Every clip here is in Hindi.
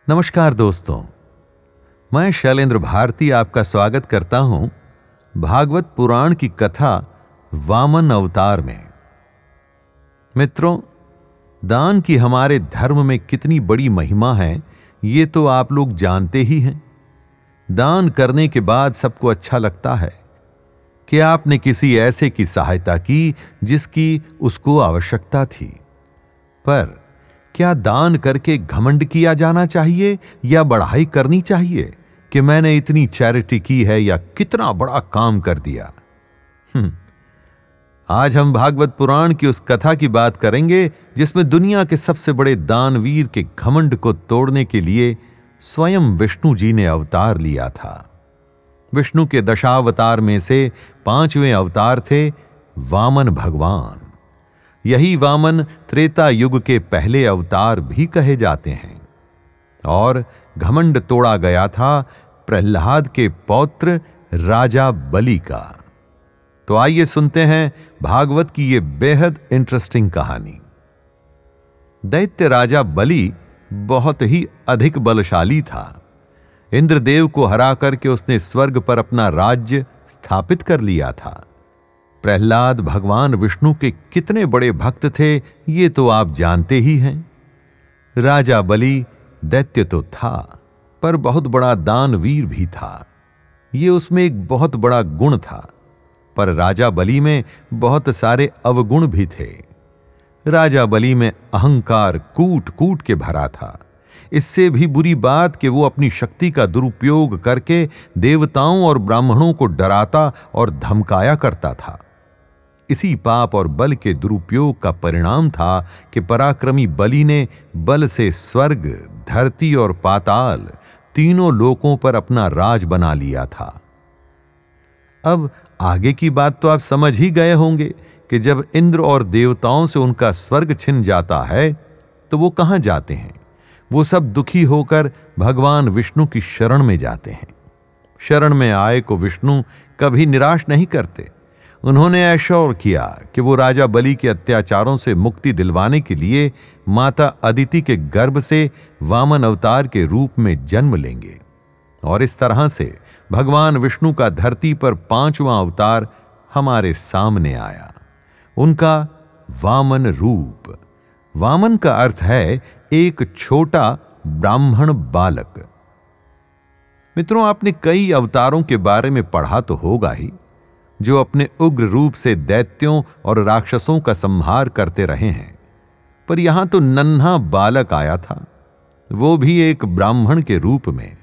नमस्कार दोस्तों, मैं शैलेंद्र भारती आपका स्वागत करता हूं भागवत पुराण की कथा वामन अवतार में। मित्रों, दान की हमारे धर्म में कितनी बड़ी महिमा है ये तो आप लोग जानते ही हैं। दान करने के बाद सबको अच्छा लगता है कि आपने किसी ऐसे की सहायता की जिसकी उसको आवश्यकता थी। पर क्या दान करके घमंड किया जाना चाहिए या बढ़ाई करनी चाहिए कि मैंने इतनी चैरिटी की है या कितना बड़ा काम कर दिया? आज हम भागवत पुराण की उस कथा की बात करेंगे जिसमें दुनिया के सबसे बड़े दानवीर के घमंड को तोड़ने के लिए स्वयं विष्णु जी ने अवतार लिया था। विष्णु के दशावतार में से 5वें अवतार थे वामन भगवान। यही वामन त्रेता युग के पहले अवतार भी कहे जाते हैं। और घमंड तोड़ा गया था प्रहलाद के पौत्र राजा बलि का। तो आइए सुनते हैं भागवत की ये बेहद इंटरेस्टिंग कहानी। दैत्य राजा बलि बहुत ही अधिक बलशाली था। इंद्रदेव को हरा करके उसने स्वर्ग पर अपना राज्य स्थापित कर लिया था। प्रहलाद भगवान विष्णु के कितने बड़े भक्त थे ये तो आप जानते ही हैं। राजा बलि दैत्य तो था पर बहुत बड़ा दानवीर भी था। ये उसमें एक बहुत बड़ा गुण था। पर राजा बलि में बहुत सारे अवगुण भी थे। राजा बलि में अहंकार कूट कूट के भरा था। इससे भी बुरी बात कि वो अपनी शक्ति का दुरुपयोग करके देवताओं और ब्राह्मणों को डराता और धमकाया करता था। इसी पाप और बल के दुरुपयोग का परिणाम था कि पराक्रमी बलि ने बल से स्वर्ग, धरती और पाताल तीनों लोकों पर अपना राज बना लिया था। अब आगे की बात तो आप समझ ही गए होंगे कि जब इंद्र और देवताओं से उनका स्वर्ग छिन जाता है तो वो कहां जाते हैं? वो सब दुखी होकर भगवान विष्णु की शरण में जाते हैं। शरण में आए को विष्णु कभी निराश नहीं करते। उन्होंने ऐश्वर्य किया कि वो राजा बलि के अत्याचारों से मुक्ति दिलवाने के लिए माता अदिति के गर्भ से वामन अवतार के रूप में जन्म लेंगे। और इस तरह से भगवान विष्णु का धरती पर 5वां अवतार हमारे सामने आया। उनका वामन रूप। वामन का अर्थ है एक छोटा ब्राह्मण बालक। मित्रों, आपने कई अवतारों के बारे में पढ़ा तो होगा ही जो अपने उग्र रूप से दैत्यों और राक्षसों का संहार करते रहे हैं। पर यहां तो नन्हा बालक आया था, वो भी एक ब्राह्मण के रूप में।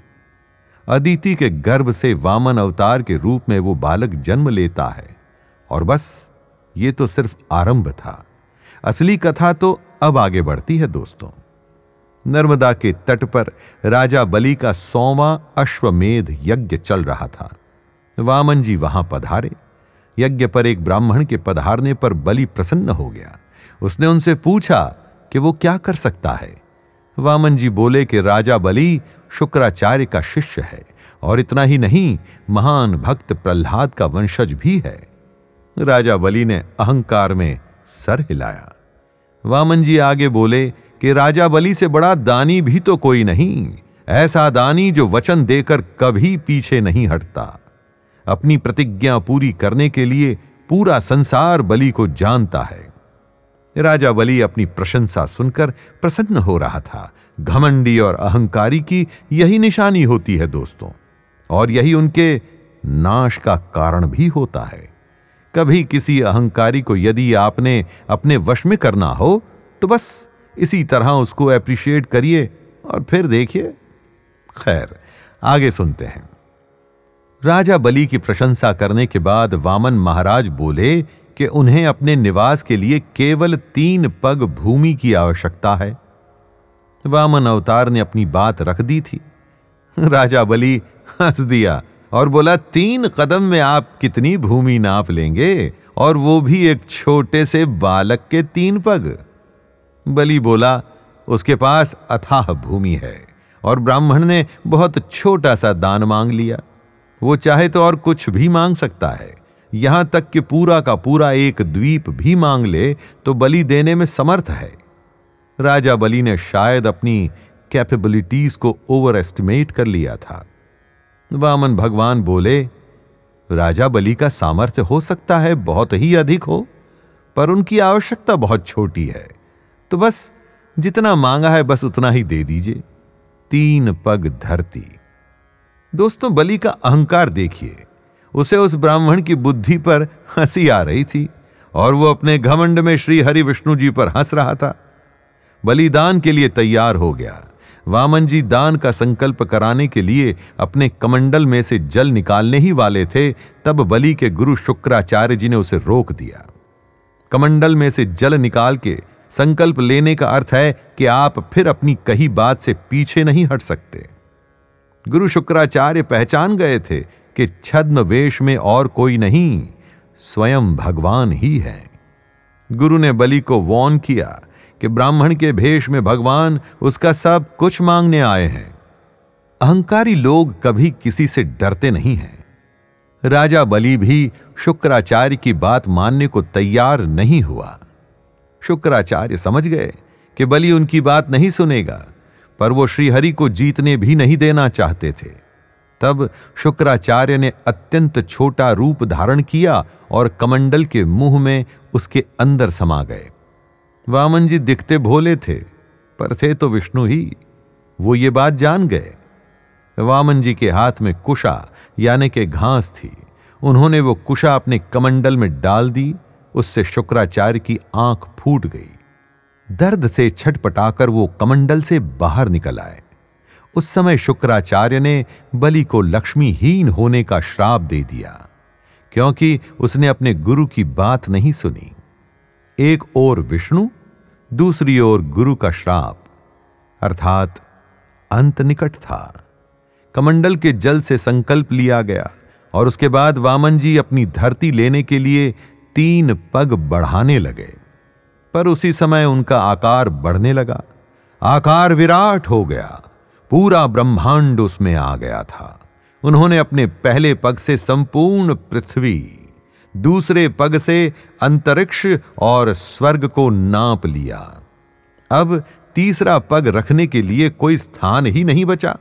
अदिति के गर्भ से वामन अवतार के रूप में वो बालक जन्म लेता है। और बस ये तो सिर्फ आरंभ था। असली कथा तो अब आगे बढ़ती है दोस्तों। नर्मदा के तट पर राजा बलि का 100वां अश्वमेध यज्ञ चल रहा था। वामन जी वहां पधारे। यज्ञ पर एक ब्राह्मण के पधारने पर बलि प्रसन्न हो गया। उसने उनसे पूछा कि वो क्या कर सकता है। वामन जी बोले कि राजा बलि शुक्राचार्य का शिष्य है और इतना ही नहीं, महान भक्त प्रहलाद का वंशज भी है। राजा बलि ने अहंकार में सर हिलाया। वामन जी आगे बोले कि राजा बलि से बड़ा दानी भी तो कोई नहीं। ऐसा दानी जो वचन देकर कभी पीछे नहीं हटता। अपनी प्रतिज्ञा पूरी करने के लिए पूरा संसार बलि को जानता है। राजा बलि अपनी प्रशंसा सुनकर प्रसन्न हो रहा था। घमंडी और अहंकारी की यही निशानी होती है दोस्तों, और यही उनके नाश का कारण भी होता है। कभी किसी अहंकारी को यदि आपने अपने वश में करना हो तो बस इसी तरह उसको अप्रिशिएट करिए और फिर देखिए। खैर, आगे सुनते हैं। राजा बलि की प्रशंसा करने के बाद वामन महाराज बोले कि उन्हें अपने निवास के लिए केवल 3 पग भूमि की आवश्यकता है। वामन अवतार ने अपनी बात रख दी थी। राजा बलि हंस दिया और बोला, 3 कदम में आप कितनी भूमि नाप लेंगे, और वो भी एक छोटे से बालक के 3 पग। बलि बोला, उसके पास अथाह भूमि है और ब्राह्मण ने बहुत छोटा सा दान मांग लिया। वो चाहे तो और कुछ भी मांग सकता है, यहां तक कि पूरा का पूरा एक द्वीप भी मांग ले तो बलि देने में समर्थ है। राजा बलि ने शायद अपनी कैपेबिलिटीज को ओवर एस्टिमेट कर लिया था। वामन भगवान बोले, राजा बलि का सामर्थ्य हो सकता है बहुत ही अधिक हो, पर उनकी आवश्यकता बहुत छोटी है, तो बस जितना मांगा है बस उतना ही दे दीजिए। 3 पग धरती। दोस्तों, बलि का अहंकार देखिए। उसे उस ब्राह्मण की बुद्धि पर हंसी आ रही थी और वो अपने घमंड में श्री हरि विष्णु जी पर हंस रहा था। बलिदान के लिए तैयार हो गया। वामन जी दान का संकल्प कराने के लिए अपने कमंडल में से जल निकालने ही वाले थे, तब बलि के गुरु शुक्राचार्य जी ने उसे रोक दिया। कमंडल में से जल निकाल के संकल्प लेने का अर्थ है कि आप फिर अपनी कही बात से पीछे नहीं हट सकते। गुरु शुक्राचार्य पहचान गए थे कि छद्म वेश में और कोई नहीं, स्वयं भगवान ही है। गुरु ने बलि को वार्न किया कि ब्राह्मण के भेष में भगवान उसका सब कुछ मांगने आए हैं। अहंकारी लोग कभी किसी से डरते नहीं हैं। राजा बलि भी शुक्राचार्य की बात मानने को तैयार नहीं हुआ। शुक्राचार्य समझ गए कि बलि उनकी बात नहीं सुनेगा, पर वो श्रीहरि को जीतने भी नहीं देना चाहते थे। तब शुक्राचार्य ने अत्यंत छोटा रूप धारण किया और कमंडल के मुंह में उसके अंदर समा गए। वामन जी दिखते भोले थे, पर थे तो विष्णु ही। वो ये बात जान गए। वामन जी के हाथ में कुशा यानी कि घास थी। उन्होंने वो कुशा अपने कमंडल में डाल दी। उससे शुक्राचार्य की आंख फूट गई। दर्द से छटपटाकर वो कमंडल से बाहर निकल आए। उस समय शुक्राचार्य ने बलि को लक्ष्मीहीन होने का श्राप दे दिया, क्योंकि उसने अपने गुरु की बात नहीं सुनी। एक ओर विष्णु, दूसरी ओर गुरु का श्राप, अर्थात अंत निकट था। कमंडल के जल से संकल्प लिया गया और उसके बाद वामन जी अपनी धरती लेने के लिए 3 पग बढ़ाने लगे, पर उसी समय उनका आकार बढ़ने लगा। आकार विराट हो गया, पूरा ब्रह्मांड उसमें आ गया था। उन्होंने अपने पहले पग से संपूर्ण पृथ्वी, दूसरे पग से अंतरिक्ष और स्वर्ग को नाप लिया। अब तीसरा पग रखने के लिए कोई स्थान ही नहीं बचा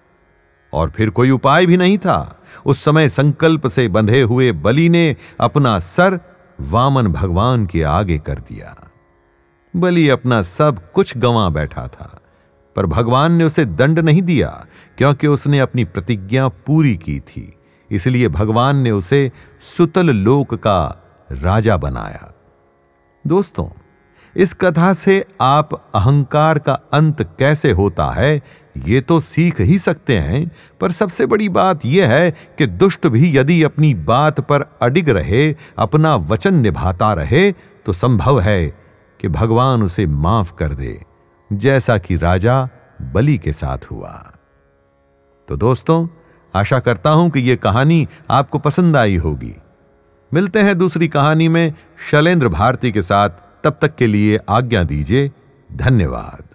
और फिर कोई उपाय भी नहीं था। उस समय संकल्प से बंधे हुए बलि ने अपना सर वामन भगवान के आगे कर दिया। बलि अपना सब कुछ गंवा बैठा था, पर भगवान ने उसे दंड नहीं दिया, क्योंकि उसने अपनी प्रतिज्ञा पूरी की थी। इसलिए भगवान ने उसे सुतल लोक का राजा बनाया। दोस्तों, इस कथा से आप अहंकार का अंत कैसे होता है ये तो सीख ही सकते हैं, पर सबसे बड़ी बात यह है कि दुष्ट भी यदि अपनी बात पर अडिग रहे, अपना वचन निभाता रहे, तो संभव है कि भगवान उसे माफ कर दे, जैसा कि राजा बलि के साथ हुआ। तो दोस्तों, आशा करता हूं कि यह कहानी आपको पसंद आई होगी। मिलते हैं दूसरी कहानी में शैलेंद्र भारती के साथ। तब तक के लिए आज्ञा दीजिए। धन्यवाद।